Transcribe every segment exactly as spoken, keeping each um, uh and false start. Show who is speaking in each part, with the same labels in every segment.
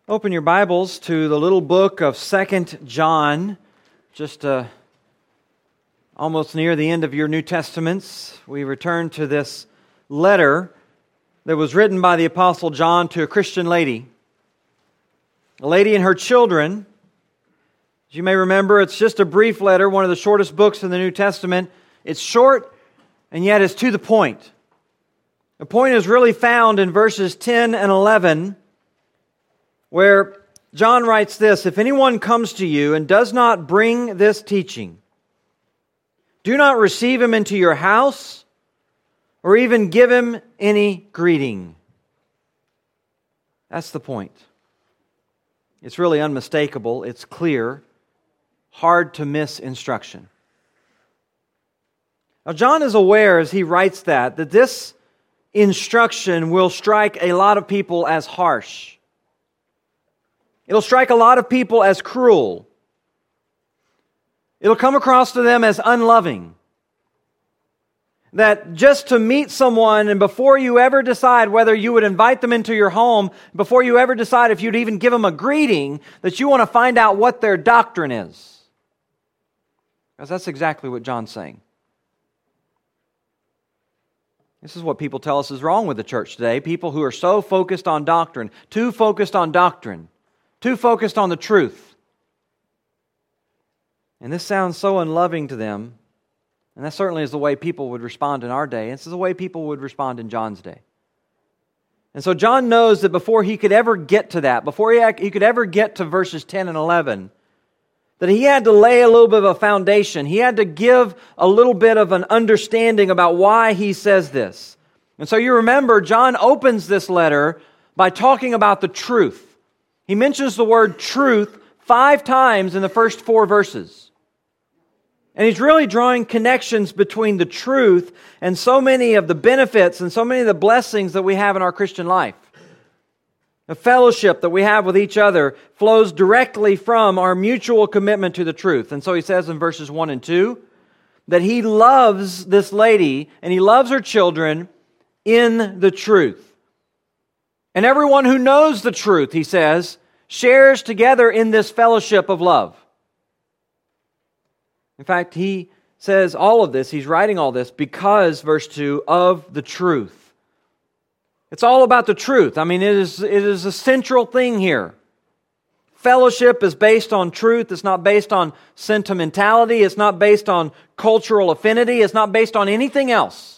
Speaker 1: Open your Bibles to the little book of Second John, just uh, almost near the end of your New Testaments. We return to this letter that was written by the Apostle John to a Christian lady. A lady and her children. As you may remember, it's just a brief letter, one of the shortest books in the New Testament. It's short, and yet it's to the point. The point is really found in verses ten and eleven, where John writes this: "If anyone comes to you and does not bring this teaching, do not receive him into your house or even give him any greeting." That's the point. It's really unmistakable. It's clear. Hard to miss instruction. Now, John is aware as he writes that, that this instruction will strike a lot of people as harsh. It'll strike a lot of people as cruel. It'll come across to them as unloving. That just to meet someone and before you ever decide whether you would invite them into your home, before you ever decide if you'd even give them a greeting, that you want to find out what their doctrine is. Because that's exactly what John's saying. This is what people tell us is wrong with the church today. People who are so focused on doctrine, too focused on doctrine. Too focused on the truth. And this sounds so unloving to them. And that certainly is the way people would respond in our day. This is the way people would respond in John's day. And so John knows that before he could ever get to that, before he, he could ever get to verses ten and eleven, that he had to lay a little bit of a foundation. He had to give a little bit of an understanding about why he says this. And so you remember, John opens this letter by talking about the truth. He mentions the word truth five times in the first four verses. And he's really drawing connections between the truth and so many of the benefits and so many of the blessings that we have in our Christian life. The fellowship that we have with each other flows directly from our mutual commitment to the truth. And so he says in verses one and two that he loves this lady and he loves her children in the truth. And everyone who knows the truth, he says, shares together in this fellowship of love. In fact, he says all of this, he's writing all this because, verse two, of the truth. It's all about the truth. I mean, it is, it is a central thing here. Fellowship is based on truth. It's not based on sentimentality. It's not based on cultural affinity. It's not based on anything else.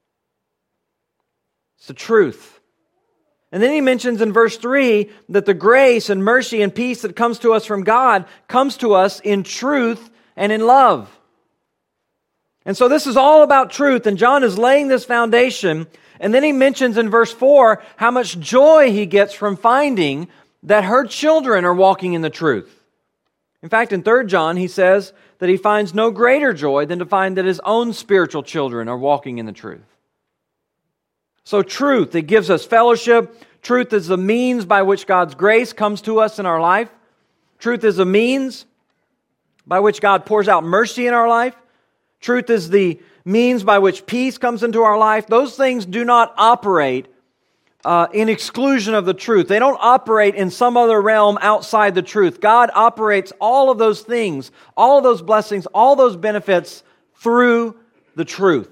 Speaker 1: It's the truth. And then he mentions in verse three that the grace and mercy and peace that comes to us from God comes to us in truth and in love. And so this is all about truth, and John is laying this foundation. And then he mentions in verse four how much joy he gets from finding that her children are walking in the truth. In fact, in Third John, he says that he finds no greater joy than to find that his own spiritual children are walking in the truth. So truth, it gives us fellowship. Truth is the means by which God's grace comes to us in our life. Truth is a means by which God pours out mercy in our life. Truth is the means by which peace comes into our life. Those things do not operate uh, in exclusion of the truth. They don't operate in some other realm outside the truth. God operates all of those things, all of those blessings, all those benefits through the truth.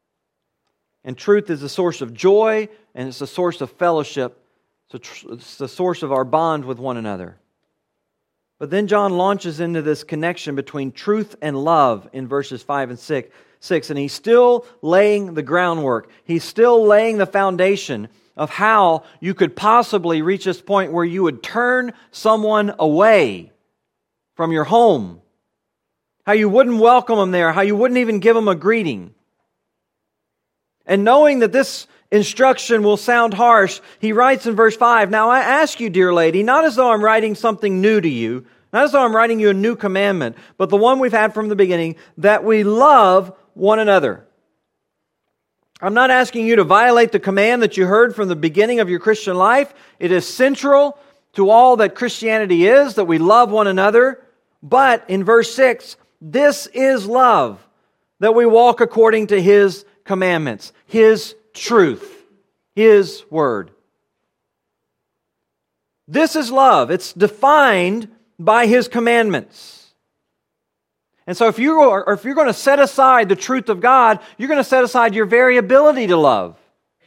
Speaker 1: And truth is the source of joy, and it's the source of fellowship. It's the source of our bond with one another. But then John launches into this connection between truth and love in verses five and six. Six, and he's still laying the groundwork. He's still laying the foundation of how you could possibly reach this point where you would turn someone away from your home. How you wouldn't welcome them there. How you wouldn't even give them a greeting. And knowing that this instruction will sound harsh, he writes in verse five, "Now I ask you, dear lady, not as though I'm writing something new to you, not as though I'm writing you a new commandment, but the one we've had from the beginning, that we love one another." I'm not asking you to violate the command that you heard from the beginning of your Christian life. It is central to all that Christianity is, that we love one another. But in verse six, this is love, that we walk according to His commandments, His truth, His word. This is love. It's defined by His commandments. And so if you are, or if you're going to set aside the truth of God, you're going to set aside your very ability to love.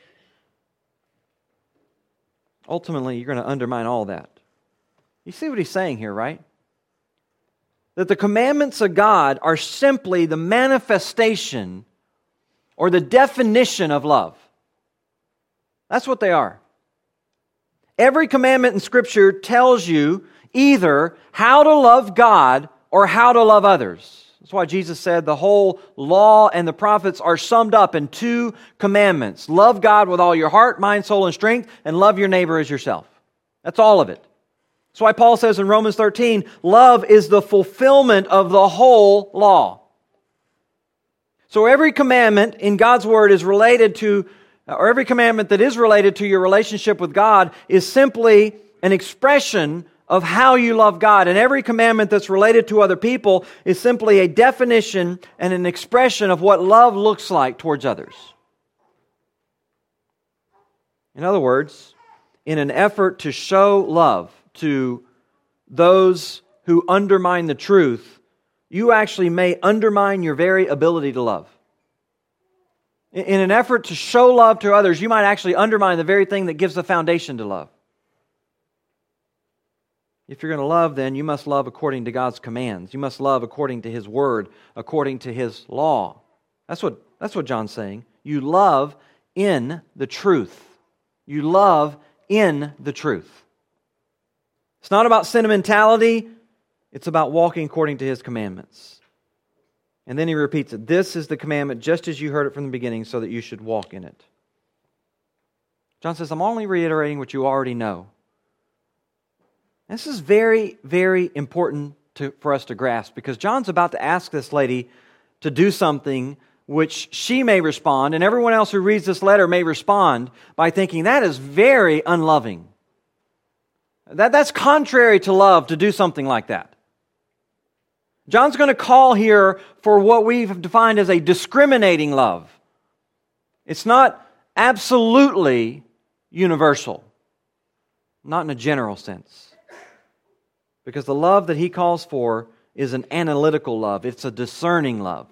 Speaker 1: Ultimately, you're going to undermine all that. You see what he's saying here, right? That the commandments of God are simply the manifestation or the definition of love. That's what they are. Every commandment in Scripture tells you either how to love God or how to love others. That's why Jesus said the whole law and the prophets are summed up in two commandments. Love God with all your heart, mind, soul, and strength, and love your neighbor as yourself. That's all of it. That's why Paul says in Romans thirteen, love is the fulfillment of the whole law. So every commandment in God's Word is related to, or every commandment that is related to your relationship with God is simply an expression of how you love God. And every commandment that's related to other people is simply a definition and an expression of what love looks like towards others. In other words, in an effort to show love to those who undermine the truth, you actually may undermine your very ability to love. In an effort to show love to others, you might actually undermine the very thing that gives the foundation to love. If you're going to love, then you must love according to God's commands. You must love according to His Word, according to His law. That's what, that's what John's saying. You love in the truth. You love in the truth. It's not about sentimentality. It's about walking according to His commandments. And then he repeats it. This is the commandment just as you heard it from the beginning, so that you should walk in it. John says, I'm only reiterating what you already know. This is very, very important to, for us to grasp, because John's about to ask this lady to do something which she may respond, and everyone else who reads this letter may respond by thinking, that is very unloving. That, that's contrary to love to do something like that. John's going to call here for what we've defined as a discriminating love. It's not absolutely universal, not in a general sense. Because the love that he calls for is an analytical love. It's a discerning love.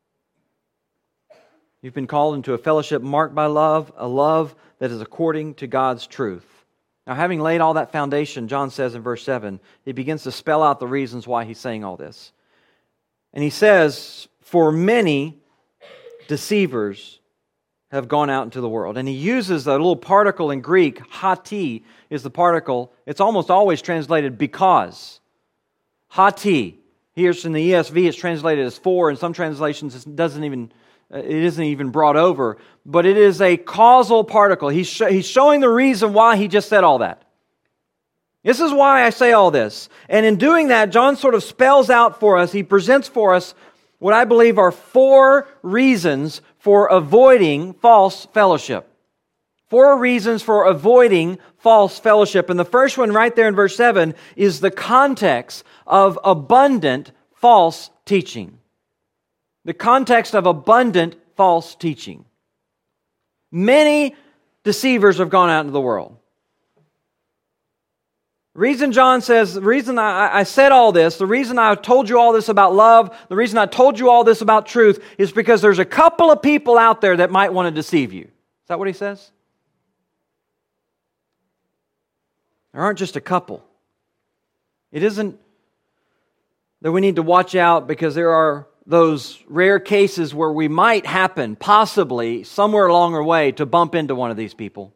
Speaker 1: You've been called into a fellowship marked by love, a love that is according to God's truth. Now, having laid all that foundation, John says in verse seven, he begins to spell out the reasons why he's saying all this. And he says, for many deceivers have gone out into the world. And he uses a little particle in Greek, hati is the particle. It's almost always translated because. Hati. Here in the E S V it's translated as for. In some translations it doesn't even, it isn't even brought over. But it is a causal particle. He's, sh- he's showing the reason why he just said all that. This is why I say all this. And in doing that, John sort of spells out for us, he presents for us what I believe are four reasons for avoiding false fellowship. Four reasons for avoiding false fellowship. And the first one right there in verse seven is the context of abundant false teaching. The context of abundant false teaching. Many deceivers have gone out into the world. The reason John says, the reason I, I said all this, the reason I told you all this about love, the reason I told you all this about truth is because there's a couple of people out there that might want to deceive you. Is that what he says? There aren't just a couple. It isn't that we need to watch out because there are those rare cases where we might happen, possibly, somewhere along our way to bump into one of these people.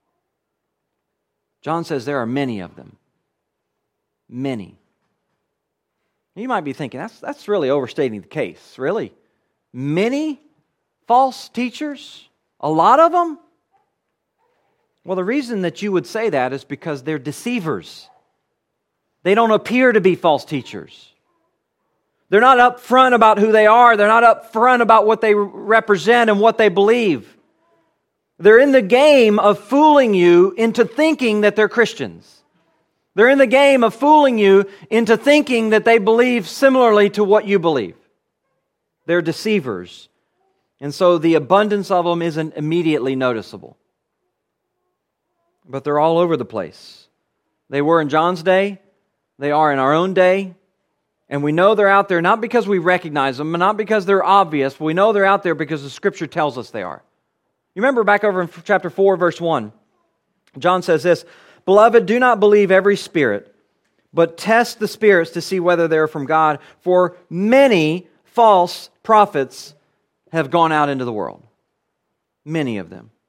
Speaker 1: John says there are many of them. Many. You might be thinking, that's, that's really overstating the case. Really? Many false teachers? A lot of them? Well, the reason that you would say that is because they're deceivers. They don't appear to be false teachers. They're not upfront about who they are. They're not upfront about what they represent and what they believe. They're in the game of fooling you into thinking that they're Christians. They're in the game of fooling you into thinking that they believe similarly to what you believe. They're deceivers. And so the abundance of them isn't immediately noticeable. But they're all over the place. They were in John's day. They are in our own day. And we know they're out there not because we recognize them, not because they're obvious, but we know they're out there because the Scripture tells us they are. You remember back over in chapter four, verse one, John says this, "Beloved, do not believe every spirit, but test the spirits to see whether they're from God, for many false prophets have gone out into the world." Many of them.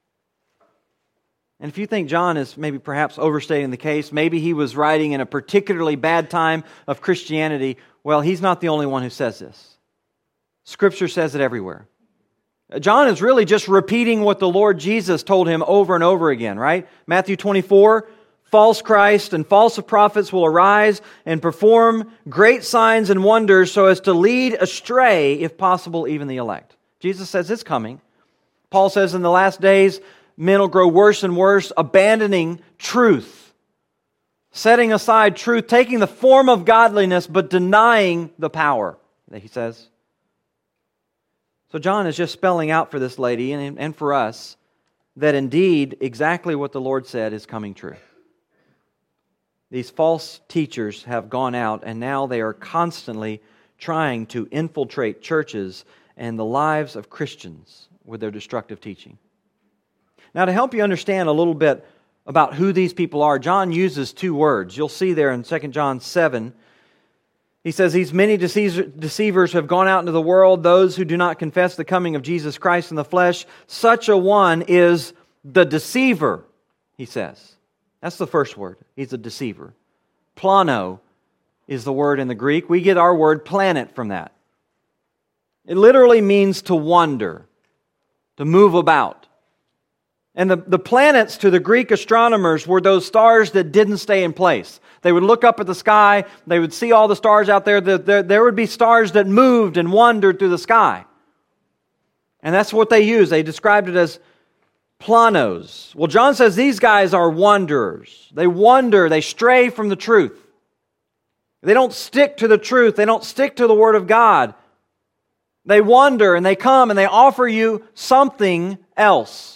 Speaker 1: And if you think John is maybe perhaps overstating the case, maybe he was writing in a particularly bad time of Christianity, well, he's not the only one who says this. Scripture says it everywhere. John is really just repeating what the Lord Jesus told him over and over again, right? Matthew twenty-four, false Christ and false prophets will arise and perform great signs and wonders so as to lead astray, if possible, even the elect. Jesus says it's coming. Paul says in the last days, men will grow worse and worse, abandoning truth, setting aside truth, taking the form of godliness, but denying the power, he says. So John is just spelling out for this lady and, and for us that indeed exactly what the Lord said is coming true. These false teachers have gone out and now they are constantly trying to infiltrate churches and the lives of Christians with their destructive teaching. Now, to help you understand a little bit about who these people are, John uses two words. You'll see there in Second John seven. He says, "These many deceivers have gone out into the world, those who do not confess the coming of Jesus Christ in the flesh. Such a one is the deceiver," he says. That's the first word. He's a deceiver. Plano is the word in the Greek. We get our word planet from that. It literally means to wander, to move about. And the, the planets to the Greek astronomers were those stars that didn't stay in place. They would look up at the sky, they would see all the stars out there. There, there would be stars that moved and wandered through the sky. And that's what they used. They described it as planos. Well, John says these guys are wanderers. They wander, they stray from the truth. They don't stick to the truth. They don't stick to the Word of God. They wander and they come and they offer you something else.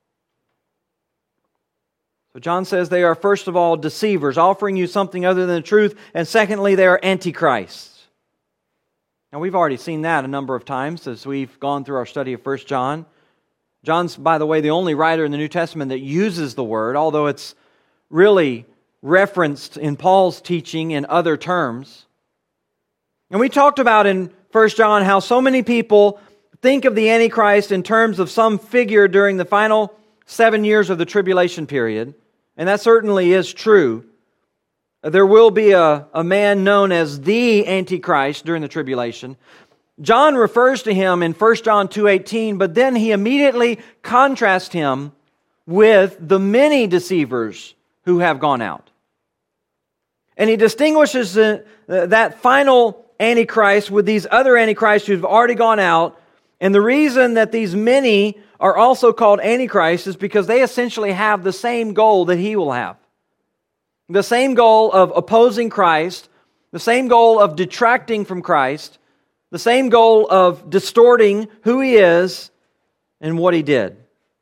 Speaker 1: So John says they are, first of all, deceivers, offering you something other than the truth. And secondly, they are antichrists. Now, we've already seen that a number of times as we've gone through our study of First John. John's, by the way, the only writer in the New Testament that uses the word, although it's really referenced in Paul's teaching in other terms. And we talked about in First John how so many people think of the Antichrist in terms of some figure during the final seven years of the tribulation period. And that certainly is true. There will be a, a man known as the Antichrist during the tribulation. John refers to him in First John two eighteen, but then he immediately contrasts him with the many deceivers who have gone out. And he distinguishes the, that final Antichrist with these other Antichrists who've already gone out. And the reason that these many are also called Antichrist is because they essentially have the same goal that he will have. The same goal of opposing Christ, the same goal of detracting from Christ, the same goal of distorting who he is and what he did.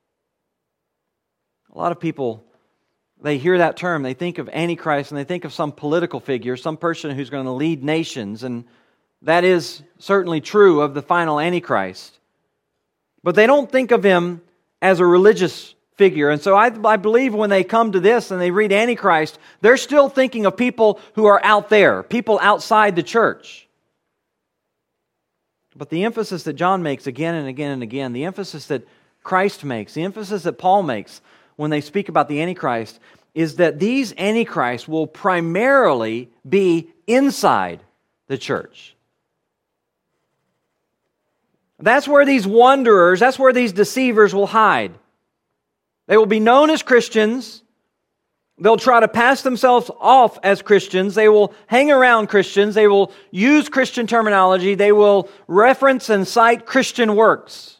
Speaker 1: A lot of people, they hear that term, they think of Antichrist and they think of some political figure, some person who's going to lead nations, and that is certainly true of the final Antichrist. But they don't think of him as a religious figure. And so I, I believe when they come to this and they read Antichrist, they're still thinking of people who are out there, people outside the church. But the emphasis that John makes again and again and again, the emphasis that Christ makes, the emphasis that Paul makes when they speak about the Antichrist, is that these Antichrists will primarily be inside the church. That's where these wanderers, that's where these deceivers will hide. They will be known as Christians. They'll try to pass themselves off as Christians. They will hang around Christians. They will use Christian terminology. They will reference and cite Christian works.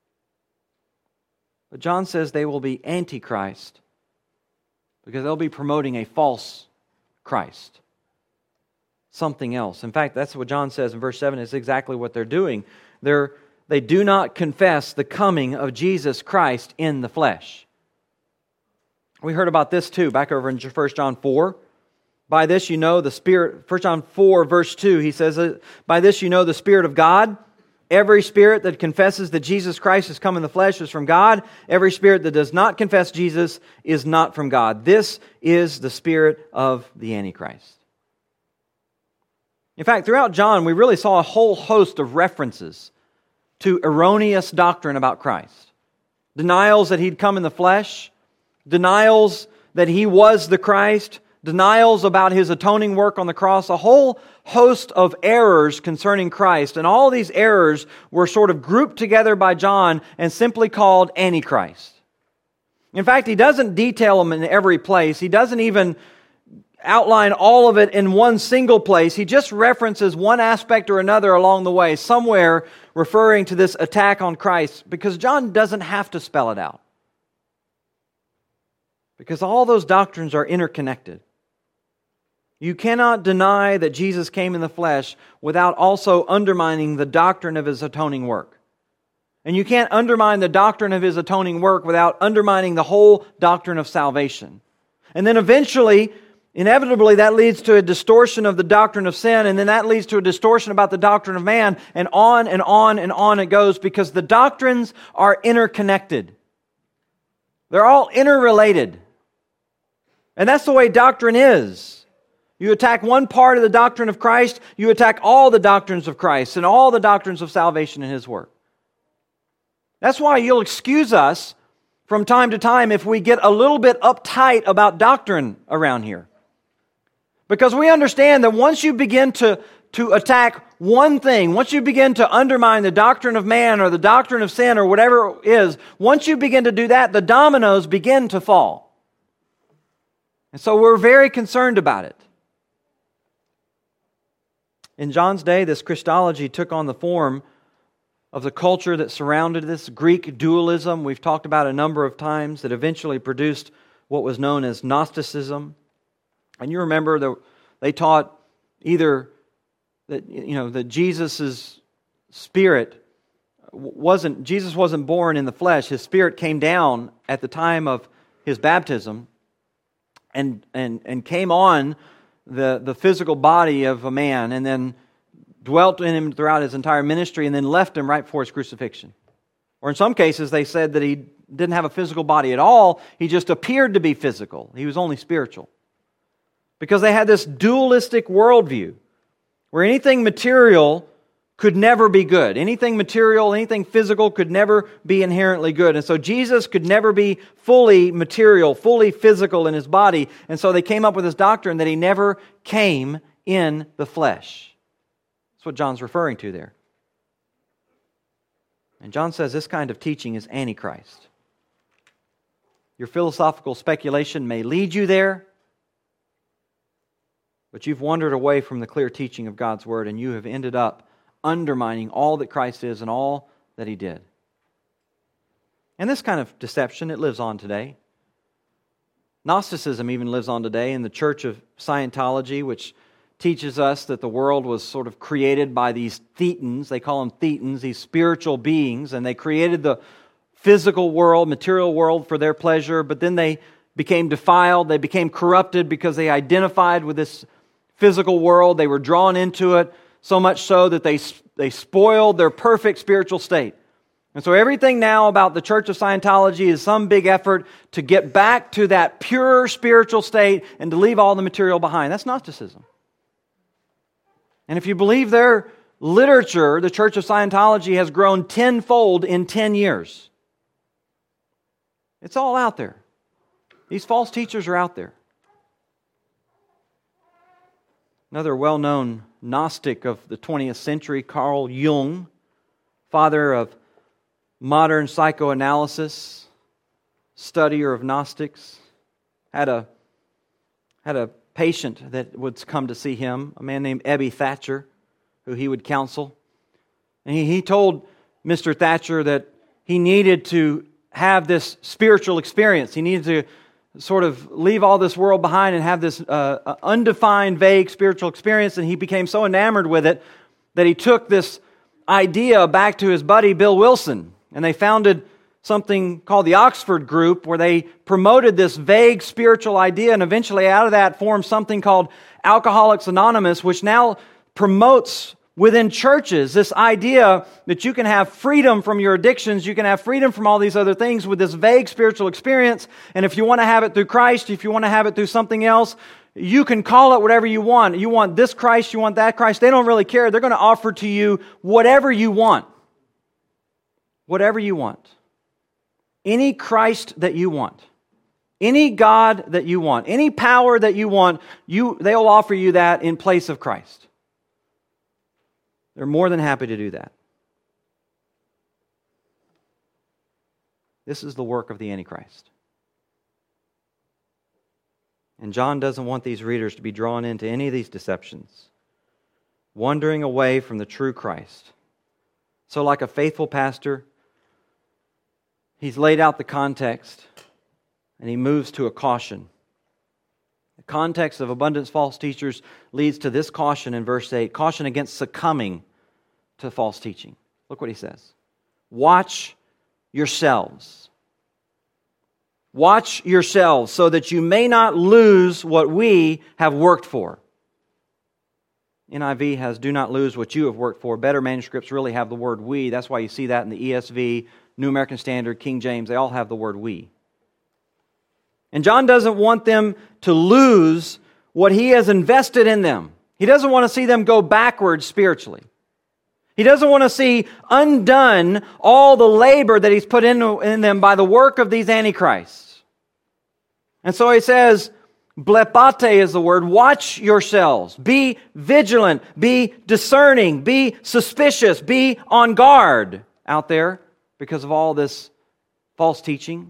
Speaker 1: But John says they will be antichrist because they'll be promoting a false Christ. Something else. In fact, that's what John says in verse seven. It's exactly what they're doing. They're, they do not confess the coming of Jesus Christ in the flesh. We heard about this too, back over in First John four. By this you know the Spirit, First John four verse two, he says, by this you know the Spirit of God. Every spirit that confesses that Jesus Christ has come in the flesh is from God. Every spirit that does not confess Jesus is not from God. This is the spirit of the Antichrist. In fact, throughout John, we really saw a whole host of references to erroneous doctrine about Christ. Denials that He'd come in the flesh, denials that He was the Christ, denials about His atoning work on the cross, a whole host of errors concerning Christ. And all these errors were sort of grouped together by John and simply called Antichrist. In fact, he doesn't detail them in every place. He doesn't even outline all of it in one single place. He just references one aspect or another along the way, somewhere referring to this attack on Christ, because John doesn't have to spell it out. Because all those doctrines are interconnected. You cannot deny that Jesus came in the flesh without also undermining the doctrine of His atoning work. And you can't undermine the doctrine of His atoning work without undermining the whole doctrine of salvation. And then eventually, inevitably, that leads to a distortion of the doctrine of sin, and then that leads to a distortion about the doctrine of man, and on and on and on it goes, because the doctrines are interconnected. They're all interrelated. And that's the way doctrine is. You attack one part of the doctrine of Christ, you attack all the doctrines of Christ and all the doctrines of salvation in His work. That's why you'll excuse us from time to time if we get a little bit uptight about doctrine around here. Because we understand that once you begin to, to attack one thing, once you begin to undermine the doctrine of man or the doctrine of sin or whatever it is, once you begin to do that, the dominoes begin to fall. And so we're very concerned about it. In John's day, this Christology took on the form of the culture that surrounded this Greek dualism we've talked about a number of times that eventually produced what was known as Gnosticism. And you remember that they taught either that, you know, that Jesus' spirit wasn't, Jesus wasn't born in the flesh. His spirit came down at the time of His baptism and and and came on the, the physical body of a man and then dwelt in him throughout His entire ministry and then left him right before His crucifixion. Or in some cases they said that He didn't have a physical body at all. He just appeared to be physical. He was only spiritual. Because they had this dualistic worldview where anything material could never be good. Anything material, anything physical could never be inherently good. And so Jesus could never be fully material, fully physical in His body. And so they came up with this doctrine that He never came in the flesh. That's what John's referring to there. And John says this kind of teaching is Antichrist. Your philosophical speculation may lead you there, but you've wandered away from the clear teaching of God's Word and you have ended up undermining all that Christ is and all that He did. And this kind of deception, it lives on today. Gnosticism even lives on today in the Church of Scientology, which teaches us that the world was sort of created by these thetans. They call them thetans, these spiritual beings, and they created the physical world, material world for their pleasure, but then they became defiled, they became corrupted because they identified with this physical world. They were drawn into it, so much so that they, they spoiled their perfect spiritual state. And so everything now about the Church of Scientology is some big effort to get back to that pure spiritual state and to leave all the material behind. That's Gnosticism. And if you believe their literature, the Church of Scientology has grown tenfold in ten years. It's all out there. These false teachers are out there. Another well-known Gnostic of the twentieth century, Carl Jung, father of modern psychoanalysis, studier of Gnostics, had a, had a patient that would come to see him, a man named Ebby Thatcher, who he would counsel. And he, he told Mister Thatcher that he needed to have this spiritual experience. He needed to sort of leave all this world behind and have this uh, undefined, vague spiritual experience. And he became so enamored with it that he took this idea back to his buddy Bill Wilson. And they founded something called the Oxford Group, where they promoted this vague spiritual idea, and eventually out of that formed something called Alcoholics Anonymous, which now promotes within churches this idea that you can have freedom from your addictions, you can have freedom from all these other things with this vague spiritual experience, and if you want to have it through Christ, if you want to have it through something else, you can call it whatever you want. You want this Christ, you want that Christ. They don't really care. They're going to offer to you whatever you want. Whatever you want. Any Christ that you want. Any God that you want. Any power that you want, you they'll offer you that in place of Christ. They're more than happy to do that. This is the work of the Antichrist. And John doesn't want these readers to be drawn into any of these deceptions, wandering away from the true Christ. So like a faithful pastor, he's laid out the context and he moves to a caution. The context of abundance false teachers leads to this caution in verse eight, caution against succumbing to false teaching. Look what he says. Watch yourselves. Watch yourselves so that you may not lose what we have worked for. N I V has do not lose what you have worked for. Better manuscripts really have the word we. That's why you see that in the E S V, New American Standard, King James. They all have the word we. And John doesn't want them to lose what he has invested in them. He doesn't want to see them go backwards spiritually. He doesn't want to see undone all the labor that he's put in, in them by the work of these antichrists. And so he says, blepate is the word, watch yourselves, be vigilant, be discerning, be suspicious, be on guard out there because of all this false teaching.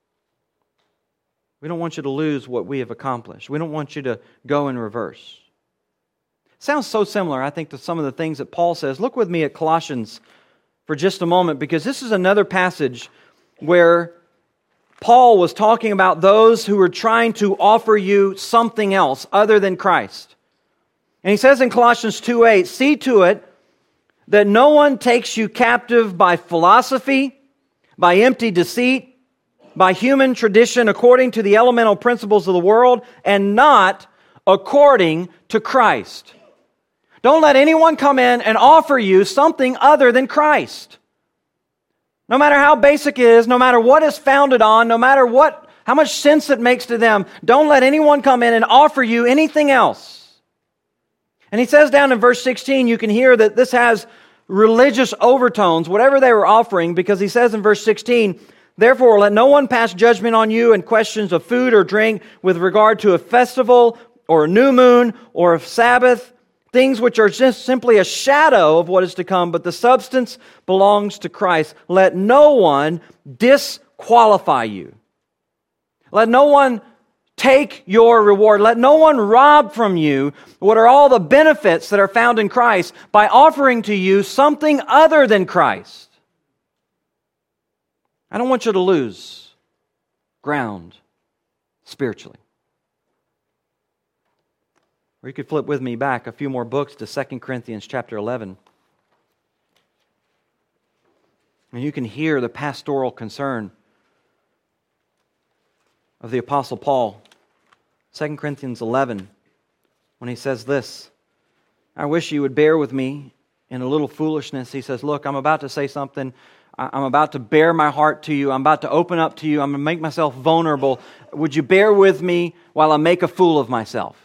Speaker 1: We don't want you to lose what we have accomplished. We don't want you to go in reverse. Sounds so similar, I think, to some of the things that Paul says. Look with me at Colossians for just a moment, because this is another passage where Paul was talking about those who were trying to offer you something else other than Christ. And he says in Colossians two eight, see to it that no one takes you captive by philosophy, by empty deceit, by human tradition according to the elemental principles of the world, and not according to Christ. Don't let anyone come in and offer you something other than Christ. No matter how basic it is, no matter what it's founded on, no matter what, how much sense it makes to them, don't let anyone come in and offer you anything else. And he says down in verse sixteen, you can hear that this has religious overtones, whatever they were offering, because he says in verse sixteen, therefore let no one pass judgment on you in questions of food or drink with regard to a festival or a new moon or a Sabbath, things which are just simply a shadow of what is to come, but the substance belongs to Christ. Let no one disqualify you. Let no one take your reward. Let no one rob from you what are all the benefits that are found in Christ by offering to you something other than Christ. I don't want you to lose ground spiritually. Or you could flip with me back a few more books to Second Corinthians chapter eleven. And you can hear the pastoral concern of the Apostle Paul. Second Corinthians eleven, when he says this, I wish you would bear with me in a little foolishness. He says, look, I'm about to say something. I'm about to bare my heart to you. I'm about to open up to you. I'm going to make myself vulnerable. Would you bear with me while I make a fool of myself?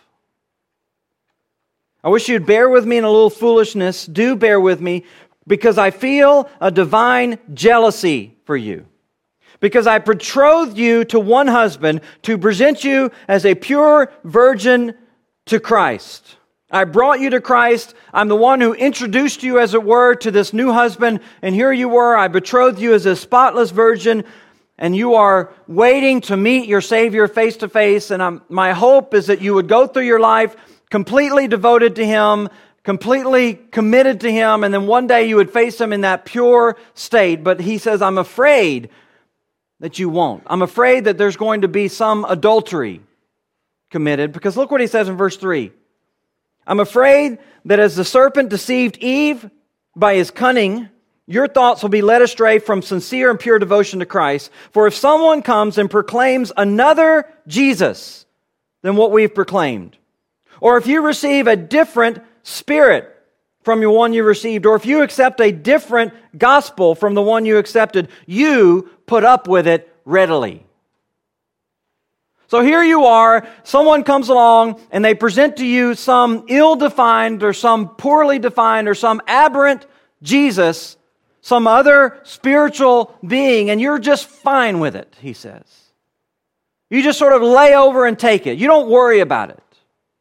Speaker 1: I wish you'd bear with me in a little foolishness. Do bear with me, because I feel a divine jealousy for you. Because I betrothed you to one husband to present you as a pure virgin to Christ. I brought you to Christ. I'm the one who introduced you, as it were, to this new husband. And here you were. I betrothed you as a spotless virgin. And you are waiting to meet your Savior face to face. And I'm, my hope is that you would go through your life completely devoted to Him, completely committed to Him, and then one day you would face Him in that pure state. But he says, I'm afraid that you won't. I'm afraid that there's going to be some adultery committed, because look what he says in verse three. I'm afraid that as the serpent deceived Eve by his cunning, your thoughts will be led astray from sincere and pure devotion to Christ. For if someone comes and proclaims another Jesus than what we've proclaimed, or if you receive a different spirit from the one you received, or if you accept a different gospel from the one you accepted, you put up with it readily. So here you are, someone comes along and they present to you some ill-defined or some poorly defined or some aberrant Jesus, some other spiritual being, and you're just fine with it, he says. You just sort of lay over and take it. You don't worry about it.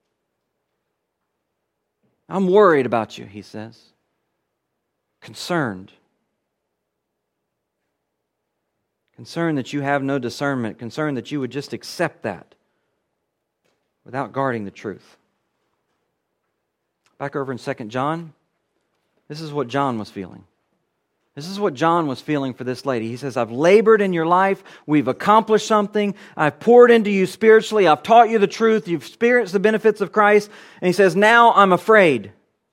Speaker 1: I'm worried about you, he says. Concerned. Concerned that you have no discernment. Concerned that you would just accept that without guarding the truth. Back over in Second John, this is what John was feeling. This is what John was feeling for this lady. He says, I've labored in your life. We've accomplished something. I've poured into you spiritually. I've taught you the truth. You've experienced the benefits of Christ. And he says, now I'm afraid.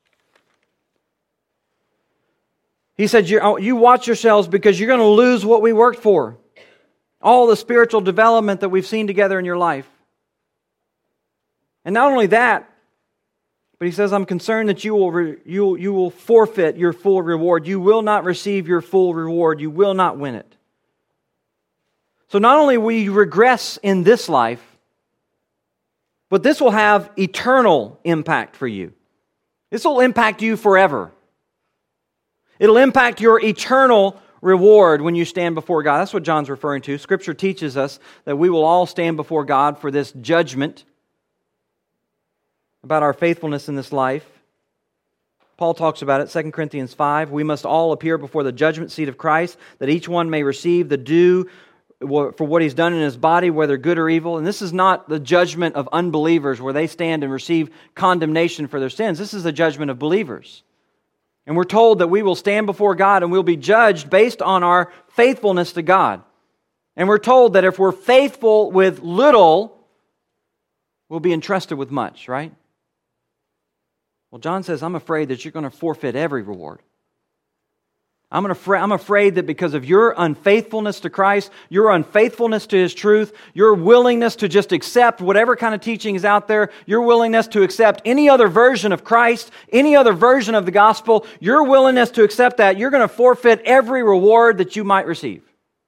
Speaker 1: He said, you, you watch yourselves because you're going to lose what we worked for. All the spiritual development that we've seen together in your life. And not only that, but he says, I'm concerned that you will, re, you, will, you will forfeit your full reward. You will not receive your full reward. You will not win it. So not only will you regress in this life, but this will have eternal impact for you. This will impact you forever. It'll impact your eternal reward when you stand before God. That's what John's referring to. Scripture teaches us that we will all stand before God for this judgment about our faithfulness in this life. Paul talks about it, Second Corinthians five. We must all appear before the judgment seat of Christ, that each one may receive the due for what he's done in his body, whether good or evil. And this is not the judgment of unbelievers where they stand and receive condemnation for their sins. This is the judgment of believers. And we're told that we will stand before God and we'll be judged based on our faithfulness to God. And we're told that if we're faithful with little, we'll be entrusted with much, right? Well, John says, I'm afraid that you're going to forfeit every reward. I'm, afraid, I'm afraid that because of your unfaithfulness to Christ, your unfaithfulness to His truth, your willingness to just accept whatever kind of teaching is out there, your willingness to accept any other version of Christ, any other version of the gospel, your willingness to accept that, you're going to forfeit every reward that you might receive.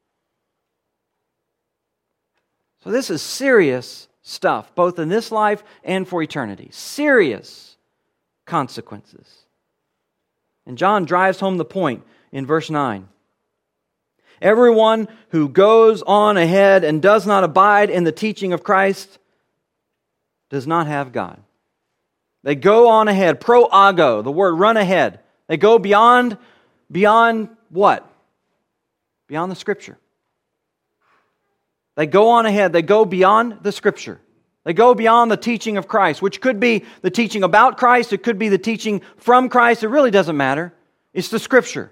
Speaker 1: So this is serious stuff, both in this life and for eternity. Serious consequences. And John drives home the point in verse nine. Everyone who goes on ahead and does not abide in the teaching of Christ does not have God. They go on ahead, pro ago, the word run ahead. They go beyond, beyond what? Beyond the Scripture. They go on ahead, they go beyond the Scripture. They go beyond the teaching of Christ, which could be the teaching about Christ, it could be the teaching from Christ, it really doesn't matter. It's the Scripture.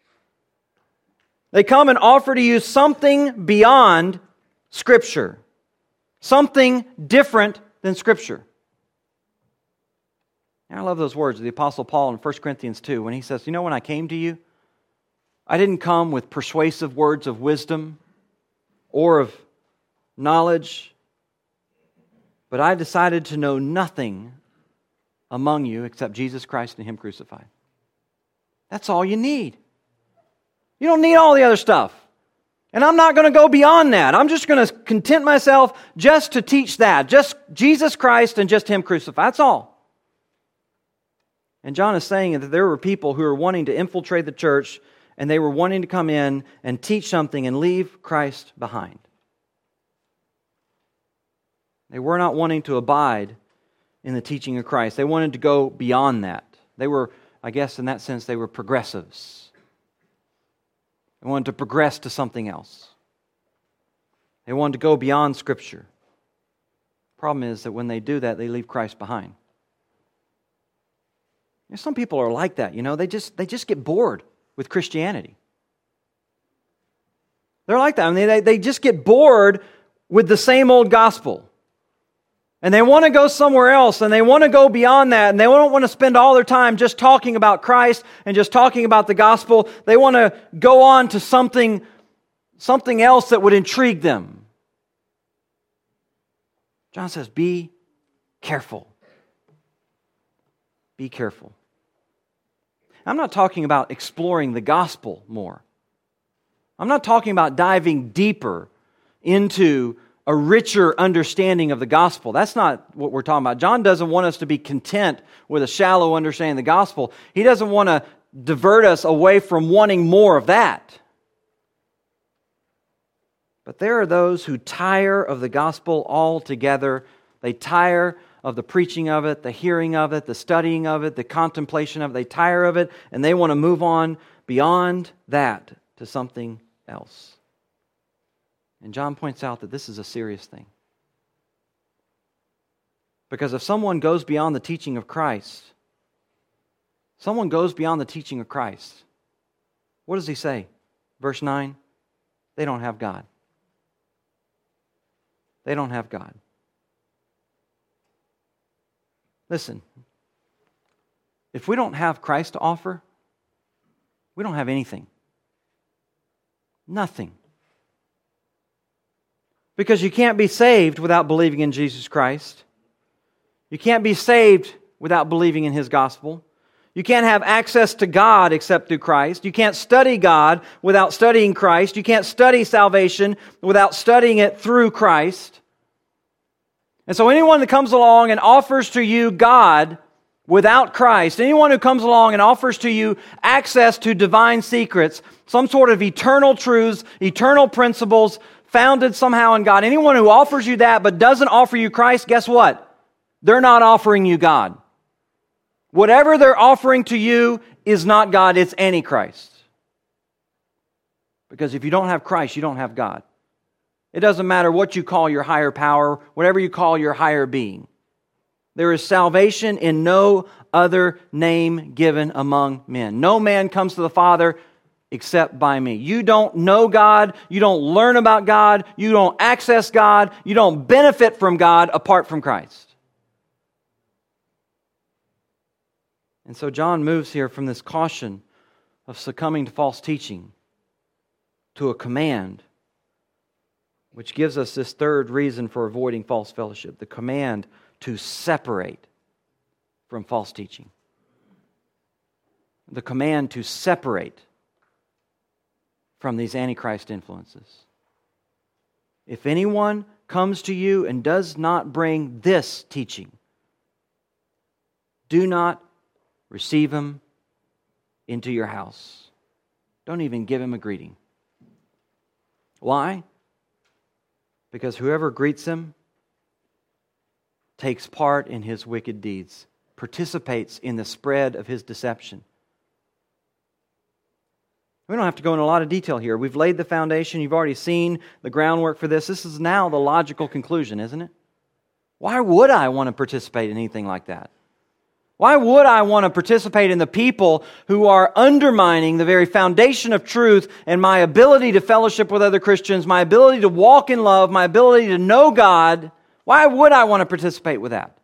Speaker 1: They come and offer to you something beyond Scripture. Something different than Scripture. And I love those words of the Apostle Paul in First Corinthians two when he says, you know, when I came to you, I didn't come with persuasive words of wisdom or of knowledge, but I decided to know nothing among you except Jesus Christ and Him crucified. That's all you need. You don't need all the other stuff. And I'm not going to go beyond that. I'm just going to content myself just to teach that. Just Jesus Christ and just Him crucified. That's all. And John is saying that there were people who were wanting to infiltrate the church and they were wanting to come in and teach something and leave Christ behind. They were not wanting to abide in the teaching of Christ. They wanted to go beyond that. They were, I guess in that sense, they were progressives. They wanted to progress to something else. They wanted to go beyond Scripture. Problem is that when they do that, they leave Christ behind. You know, some people are like that, you know, they just they just get bored with Christianity. They're like that. I mean, they, they just get bored with the same old gospel. And they want to go somewhere else, and they want to go beyond that, and they don't want to spend all their time just talking about Christ and just talking about the gospel. They want to go on to something, something else that would intrigue them. John says, be careful. Be careful. I'm not talking about exploring the gospel more. I'm not talking about diving deeper into a richer understanding of the gospel. That's not what we're talking about. John doesn't want us to be content with a shallow understanding of the gospel. He doesn't want to divert us away from wanting more of that. But there are those who tire of the gospel altogether. They tire of the preaching of it, the hearing of it, the studying of it, the contemplation of it. They tire of it, and they want to move on beyond that to something else. And John points out that this is a serious thing. Because if someone goes beyond the teaching of Christ, someone goes beyond the teaching of Christ, what does he say? Verse nine, they don't have God. They don't have God. Listen, if we don't have Christ to offer, we don't have anything. Nothing. Because you can't be saved without believing in Jesus Christ. You can't be saved without believing in His gospel. You can't have access to God except through Christ. You can't study God without studying Christ. You can't study salvation without studying it through Christ. And so anyone that comes along and offers to you God without Christ, anyone who comes along and offers to you access to divine secrets, some sort of eternal truths, eternal principles, founded somehow in God. Anyone who offers you that but doesn't offer you Christ, guess what? They're not offering you God. Whatever they're offering to you is not God, it's Antichrist. Because if you don't have Christ, you don't have God. It doesn't matter what you call your higher power, whatever you call your higher being. There is salvation in no other name given among men. No man comes to the Father except by me. You don't know God, you don't learn about God, you don't access God, you don't benefit from God apart from Christ. And so John moves here from this caution of succumbing to false teaching to a command, which gives us this third reason for avoiding false fellowship, the command to separate from false teaching. The command to separate from these Antichrist influences. If anyone comes to you and does not bring this teaching, do not receive him into your house. Don't even give him a greeting. Why? Because whoever greets him takes part in his wicked deeds, participates in the spread of his deception. We don't have to go into a lot of detail here. We've laid the foundation. You've already seen the groundwork for this. This is now the logical conclusion, isn't it? Why would I want to participate in anything like that? Why would I want to participate in the people who are undermining the very foundation of truth and my ability to fellowship with other Christians, my ability to walk in love, my ability to know God? Why would I want to participate with that?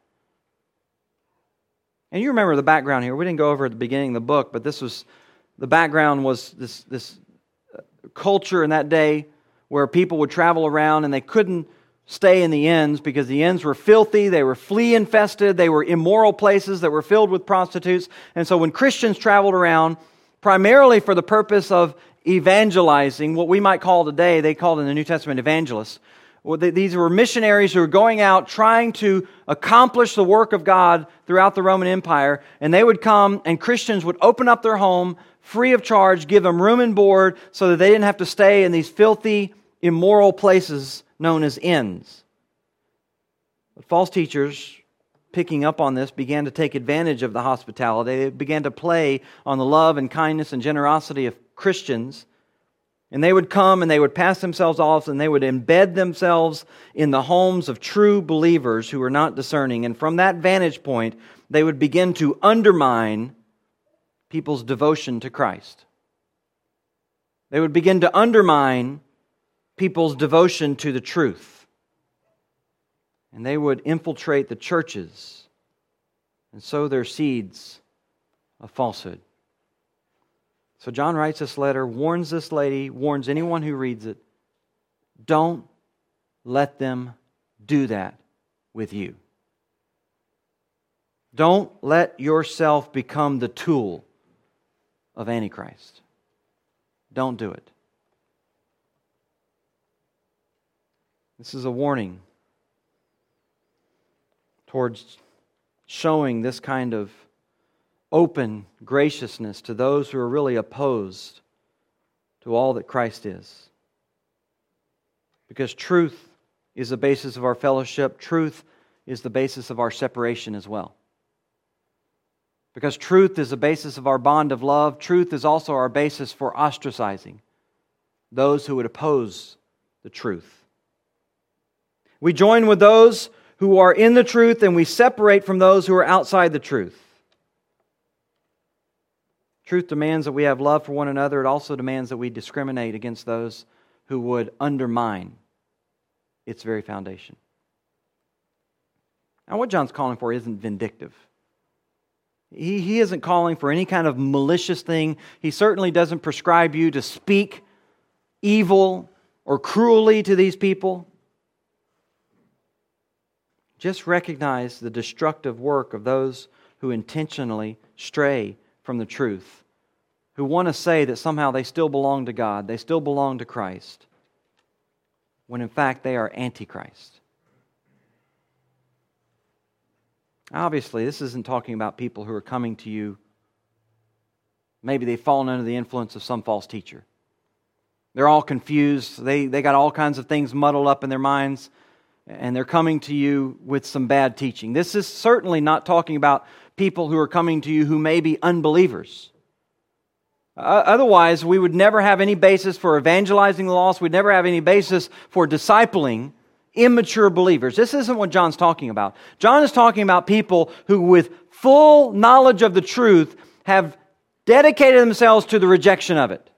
Speaker 1: And you remember the background here. We didn't go over at the beginning of the book, but this was, the background was this, this culture in that day where people would travel around and they couldn't stay in the inns because the inns were filthy, they were flea infested, they were immoral places that were filled with prostitutes. And so when Christians traveled around, primarily for the purpose of evangelizing, what we might call today, they called in the New Testament evangelists. Well, they, these were missionaries who were going out trying to accomplish the work of God throughout the Roman Empire. And they would come and Christians would open up their home free of charge, give them room and board so that they didn't have to stay in these filthy, immoral places known as inns. But false teachers, picking up on this, began to take advantage of the hospitality. They began to play on the love and kindness and generosity of Christians. And they would come and they would pass themselves off and they would embed themselves in the homes of true believers who were not discerning. And from that vantage point, they would begin to undermine people's devotion to Christ. They would begin to undermine people's devotion to the truth. And they would infiltrate the churches and sow their seeds of falsehood. So John writes this letter, warns this lady, warns anyone who reads it, don't let them do that with you. Don't let yourself become the tool of Antichrist. Don't do it. This is a warning towards showing this kind of open graciousness to those who are really opposed to all that Christ is. Because truth is the basis of our fellowship. Truth is the basis of our separation as well. Because truth is the basis of our bond of love. Truth is also our basis for ostracizing those who would oppose the truth. We join with those who are in the truth, and we separate from those who are outside the truth. Truth demands that we have love for one another. It also demands that we discriminate against those who would undermine its very foundation. Now, what John's calling for isn't vindictive. He, he isn't calling for any kind of malicious thing. He certainly doesn't prescribe you to speak evil or cruelly to these people. Just recognize the destructive work of those who intentionally stray from the truth, who want to say that somehow they still belong to God, they still belong to Christ, when in fact they are Antichrist. Obviously, this isn't talking about people who are coming to you. Maybe they've fallen under the influence of some false teacher. They're all confused. They, they got all kinds of things muddled up in their minds, and they're coming to you with some bad teaching. This is certainly not talking about people who are coming to you who may be unbelievers. Uh, otherwise, we would never have any basis for evangelizing the lost. We'd never have any basis for discipling immature believers. This isn't what John's talking about. John is talking about people who, with full knowledge of the truth, have dedicated themselves to the rejection of it.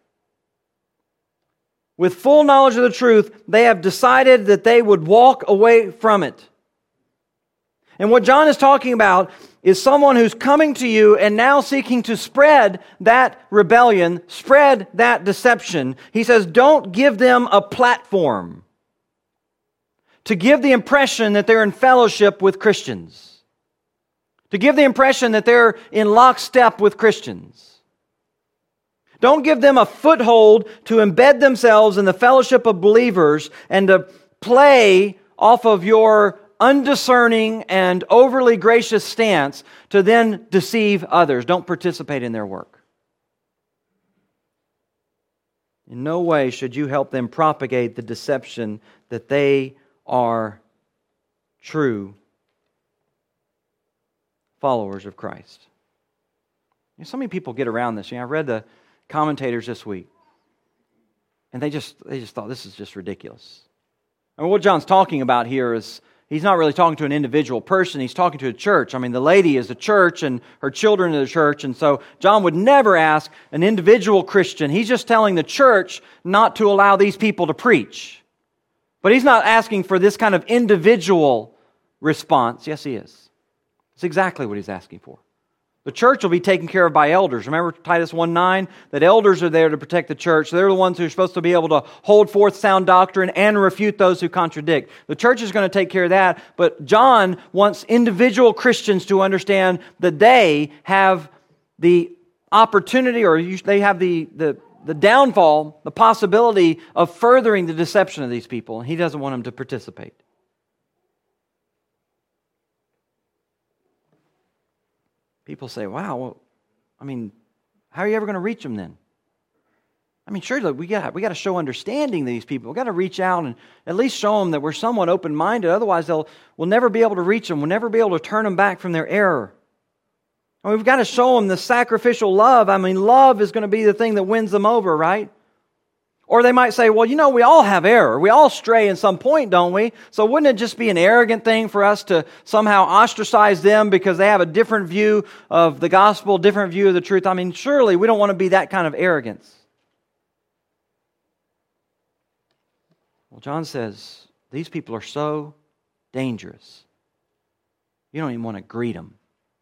Speaker 1: With full knowledge of the truth, they have decided that they would walk away from it. And what John is talking about is someone who's coming to you and now seeking to spread that rebellion, spread that deception. He says, don't give them a platform to give the impression that they're in fellowship with Christians, to give the impression that they're in lockstep with Christians. Don't give them a foothold to embed themselves in the fellowship of believers and to play off of your undiscerning and overly gracious stance to then deceive others. Don't participate in their work. In no way should you help them propagate the deception that they are true followers of Christ. You know, so many people get around this. You know, I read the commentators this week, and they just they just thought this is just ridiculous. I mean, what John's talking about here is he's not really talking to an individual person. He's talking to a church. I mean, the lady is a church, and her children are the church, and so John would never ask an individual Christian. He's just telling the church not to allow these people to preach. But he's not asking for this kind of individual response. Yes, he is. It's exactly what he's asking for. The church will be taken care of by elders. Remember Titus one nine? That elders are there to protect the church. They're the ones who are supposed to be able to hold forth sound doctrine and refute those who contradict. The church is going to take care of that, but John wants individual Christians to understand that they have the opportunity, or they have the, the, the downfall, the possibility of furthering the deception of these people, and he doesn't want them to participate. People say, wow, well, I mean, how are you ever going to reach them then? I mean, surely we got we got to show understanding to these people. We've got to reach out and at least show them that we're somewhat open-minded. Otherwise, they'll we'll never be able to reach them. We'll never be able to turn them back from their error. And we've got to show them the sacrificial love. I mean, love is going to be the thing that wins them over, right? Or they might say, well, you know, we all have error. We all stray in some point, don't we? So wouldn't it just be an arrogant thing for us to somehow ostracize them because they have a different view of the gospel, different view of the truth? I mean, surely we don't want to be that kind of arrogance. Well, John says, these people are so dangerous. You don't even want to greet them.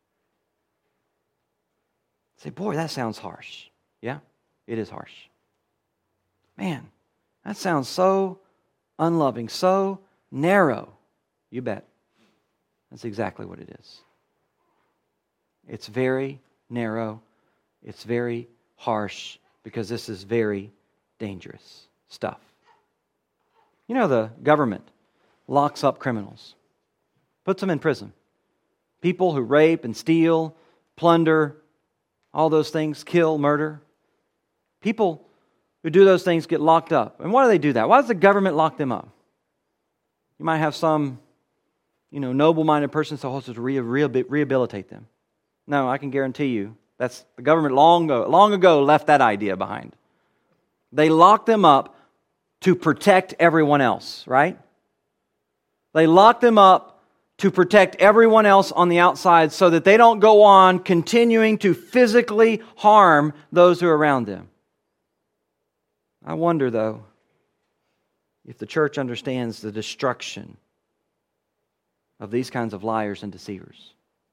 Speaker 1: Say, boy, that sounds harsh. Yeah, it is harsh. Man, that sounds so unloving, so narrow. You bet. That's exactly what it is. It's very narrow. It's very harsh because this is very dangerous stuff. You know, the government locks up criminals, puts them in prison. People who rape and steal, plunder, all those things, kill, murder. People who do those things get locked up. And why do they do that? Why does the government lock them up? You might have some, you know, noble-minded person supposed to re- re- rehabilitate them. No, I can guarantee you, that's the government long ago, long ago left that idea behind. They lock them up to protect everyone else, right? They lock them up to protect everyone else on the outside so that they don't go on continuing to physically harm those who are around them. I wonder, though, if the church understands the destruction of these kinds of liars and deceivers.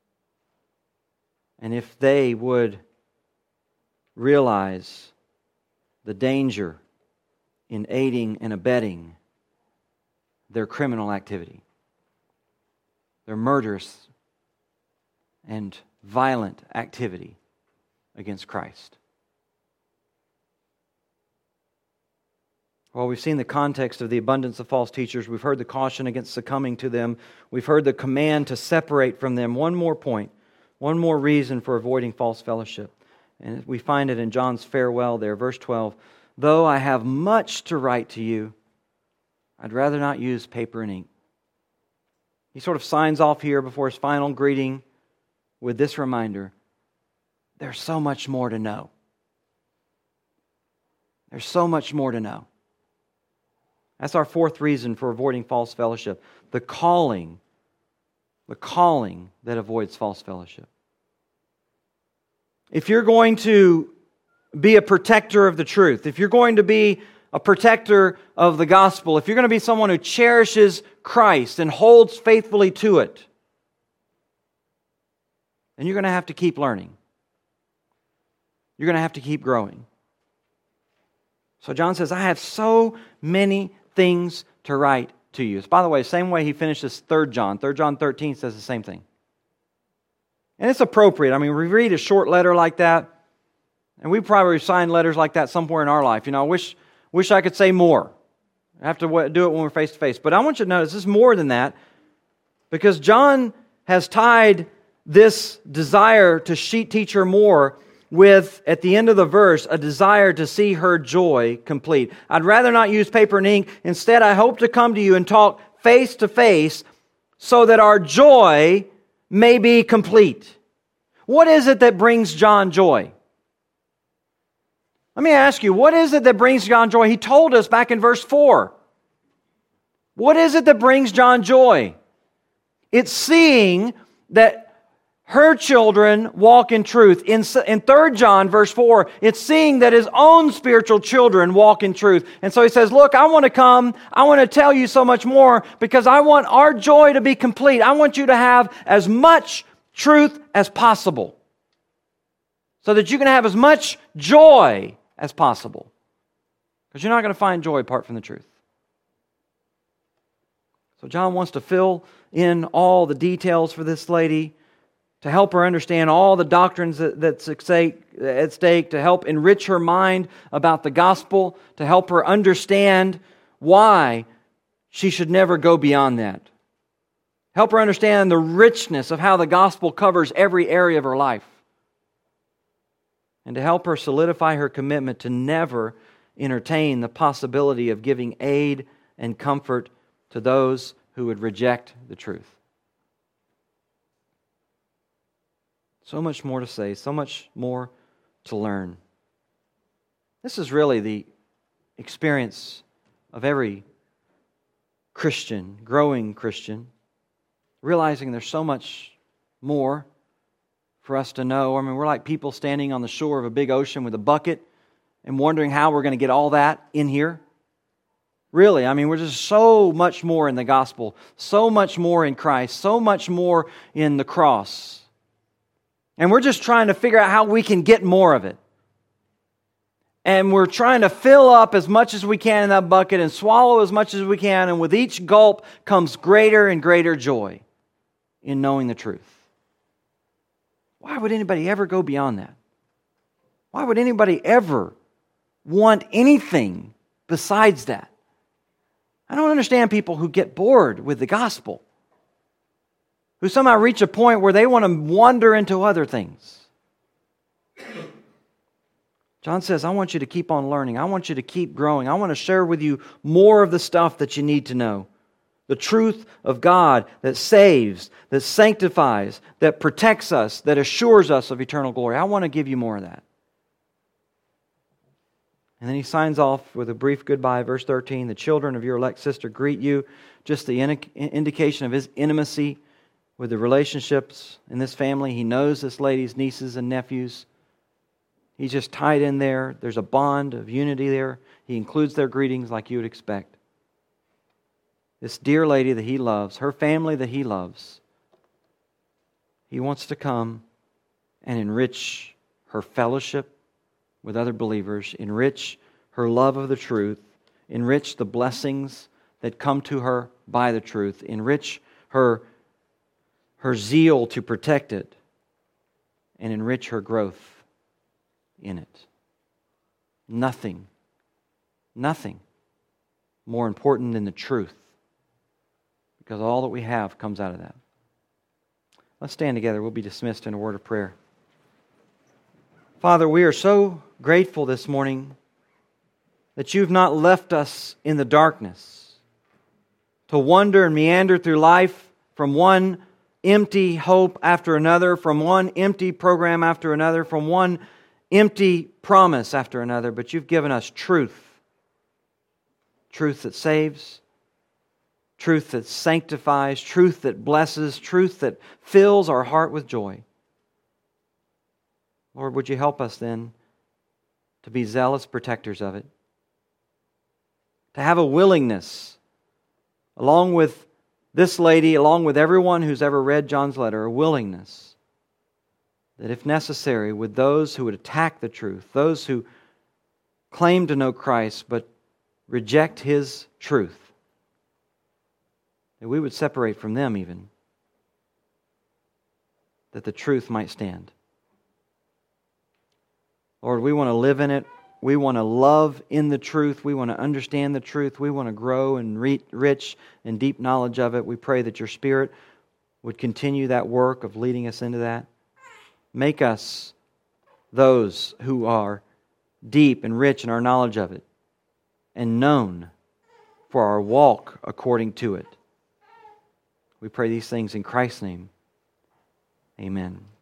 Speaker 1: And if they would realize the danger in aiding and abetting their criminal activity, their murderous and violent activity against Christ. Well, we've seen the context of the abundance of false teachers. We've heard the caution against succumbing to them. We've heard the command to separate from them. One more point, one more reason for avoiding false fellowship. And we find it in John's farewell there, verse twelve. Though I have much to write to you, I'd rather not use paper and ink. He sort of signs off here before his final greeting with this reminder. There's so much more to know. There's so much more to know. That's our fourth reason for avoiding false fellowship. The calling, the calling that avoids false fellowship. If you're going to be a protector of the truth, if you're going to be a protector of the gospel, if you're going to be someone who cherishes Christ and holds faithfully to it, then you're going to have to keep learning. You're going to have to keep growing. So John says, I have so many things to write to you. It's, by the way, the same way he finishes Third John. Third John thirteen says the same thing. And it's appropriate. I mean, we read a short letter like that, and we probably sign letters like that somewhere in our life. You know, I wish, wish I could say more. I have to do it when we're face to face. But I want you to notice this is more than that, because John has tied this desire to teach her more with, at the end of the verse, a desire to see her joy complete. I'd rather not use paper and ink. Instead, I hope to come to you and talk face to face so that our joy may be complete. What is it that brings John joy? Let me ask you, what is it that brings John joy? He told us back in verse four. What is it that brings John joy? It's seeing that her children walk in truth. In, in Third John, verse four, it's seeing that his own spiritual children walk in truth. And so he says, look, I want to come, I want to tell you so much more because I want our joy to be complete. I want you to have as much truth as possible so that you can have as much joy as possible. Because you're not going to find joy apart from the truth. So John wants to fill in all the details for this lady, to help her understand all the doctrines that, that's at stake, to help enrich her mind about the gospel, to help her understand why she should never go beyond that. Help her understand the richness of how the gospel covers every area of her life. And to help her solidify her commitment to never entertain the possibility of giving aid and comfort to those who would reject the truth. So much more to say, so much more to learn. This is really the experience of every Christian, growing Christian, realizing there's so much more for us to know. I mean, we're like people standing on the shore of a big ocean with a bucket and wondering how we're going to get all that in here. Really, I mean, we're just so much more in the gospel, so much more in Christ, so much more in the cross. And we're just trying to figure out how we can get more of it. And we're trying to fill up as much as we can in that bucket and swallow as much as we can. And with each gulp comes greater and greater joy in knowing the truth. Why would anybody ever go beyond that? Why would anybody ever want anything besides that? I don't understand people who get bored with the gospel, who somehow reach a point where they want to wander into other things. John says, I want you to keep on learning. I want you to keep growing. I want to share with you more of the stuff that you need to know. The truth of God that saves, that sanctifies, that protects us, that assures us of eternal glory. I want to give you more of that. And then he signs off with a brief goodbye, verse thirteen. The children of your elect sister greet you. Just the indication of his intimacy with the relationships in this family. He knows this lady's nieces and nephews. He's just tied in there. There's a bond of unity there. He includes their greetings like you would expect. This dear lady that he loves, her family that he loves, he wants to come and enrich her fellowship with other believers, enrich her love of the truth, enrich the blessings that come to her by the truth, enrich her, her zeal to protect it, and enrich her growth in it. Nothing, nothing more important than the truth, because all that we have comes out of that. Let's stand together. We'll be dismissed in a word of prayer. Father, we are so grateful this morning that you've not left us in the darkness to wander and meander through life from one empty hope after another, from one empty program after another, from one empty promise after another, but you've given us truth. Truth that saves, truth that sanctifies, truth that blesses, truth that fills our heart with joy. Lord, would you help us then to be zealous protectors of it? To have a willingness, along with this lady, along with everyone who's ever read John's letter, a willingness that if necessary, with those who would attack the truth, those who claim to know Christ but reject His truth, that we would separate from them even, that the truth might stand. Lord, we want to live in it. We want to love in the truth. We want to understand the truth. We want to grow in re- rich and deep knowledge of it. We pray that your Spirit would continue that work of leading us into that. Make us those who are deep and rich in our knowledge of it and known for our walk according to it. We pray these things in Christ's name. Amen.